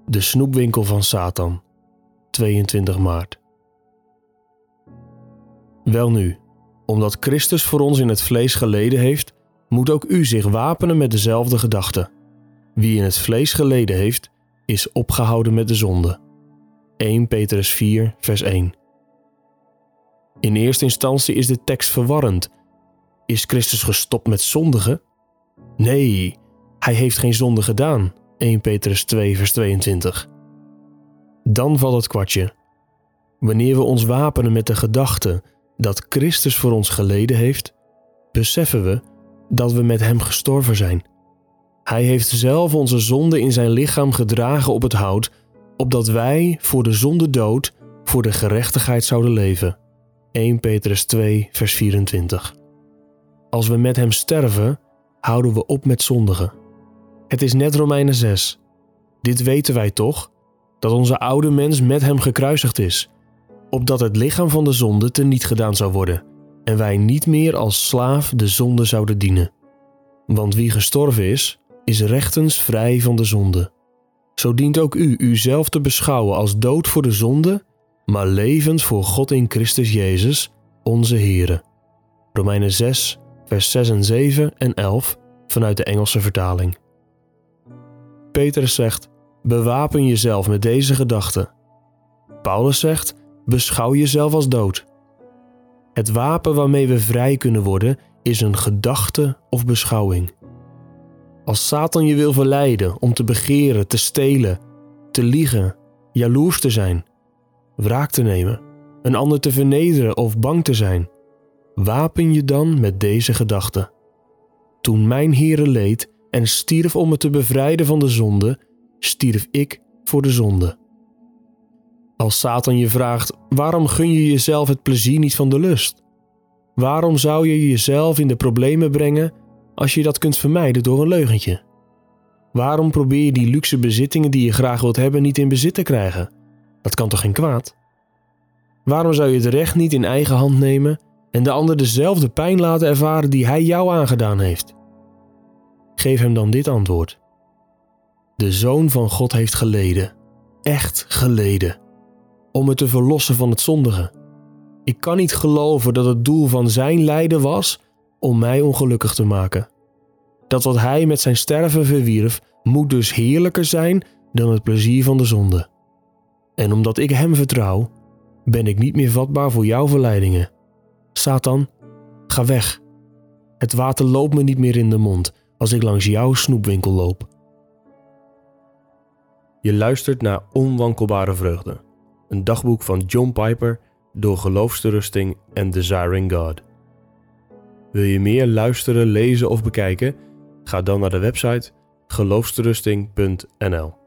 De snoepwinkel van Satan, 22 maart. Welnu, omdat Christus voor ons in het vlees geleden heeft, moet ook u zich wapenen met dezelfde gedachte. Wie in het vlees geleden heeft, is opgehouden met de zonde. 1 Petrus 4, vers 1. In eerste instantie is de tekst verwarrend. Is Christus gestopt met zondigen? Nee, hij heeft geen zonde gedaan. 1 Petrus 2, vers 22. Dan valt het kwartje. Wanneer we ons wapenen met de gedachte dat Christus voor ons geleden heeft, beseffen we dat we met hem gestorven zijn. Hij heeft zelf onze zonde in zijn lichaam gedragen op het hout, opdat wij voor de zonde dood, voor de gerechtigheid zouden leven. 1 Petrus 2, vers 24. Als we met hem sterven, houden we op met zondigen. Het is net Romeinen 6. Dit weten wij toch, dat onze oude mens met hem gekruisigd is, opdat het lichaam van de zonde teniet gedaan zou worden en wij niet meer als slaaf de zonde zouden dienen. Want wie gestorven is, is rechtens vrij van de zonde. Zo dient ook u uzelf te beschouwen als dood voor de zonde, maar levend voor God in Christus Jezus, onze Here. Romeinen 6, vers 6 en 7 en 11 vanuit de Engelse vertaling. Petrus zegt, bewapen jezelf met deze gedachte. Paulus zegt, beschouw jezelf als dood. Het wapen waarmee we vrij kunnen worden is een gedachte of beschouwing. Als Satan je wil verleiden om te begeren, te stelen, te liegen, jaloers te zijn, wraak te nemen, een ander te vernederen of bang te zijn, wapen je dan met deze gedachte. Toen mijn Heere leed en stierf om me te bevrijden van de zonde, stierf ik voor de zonde. Als Satan je vraagt, waarom gun je jezelf het plezier niet van de lust? Waarom zou je jezelf in de problemen brengen als je dat kunt vermijden door een leugentje? Waarom probeer je die luxe bezittingen die je graag wilt hebben niet in bezit te krijgen? Dat kan toch geen kwaad? Waarom zou je het recht niet in eigen hand nemen en de ander dezelfde pijn laten ervaren die hij jou aangedaan heeft? Geef hem dan dit antwoord. De Zoon van God heeft geleden, echt geleden, om me te verlossen van het zondige. Ik kan niet geloven dat het doel van zijn lijden was om mij ongelukkig te maken. Dat wat hij met zijn sterven verwierf, moet dus heerlijker zijn dan het plezier van de zonde. En omdat ik hem vertrouw, ben ik niet meer vatbaar voor jouw verleidingen. Satan, ga weg. Het water loopt me niet meer in de mond als ik langs jouw snoepwinkel loop. Je luistert naar Onwankelbare Vreugde, een dagboek van John Piper door Geloofsterusting en Desiring God. Wil je meer luisteren, lezen of bekijken? Ga dan naar de website geloofsterusting.nl.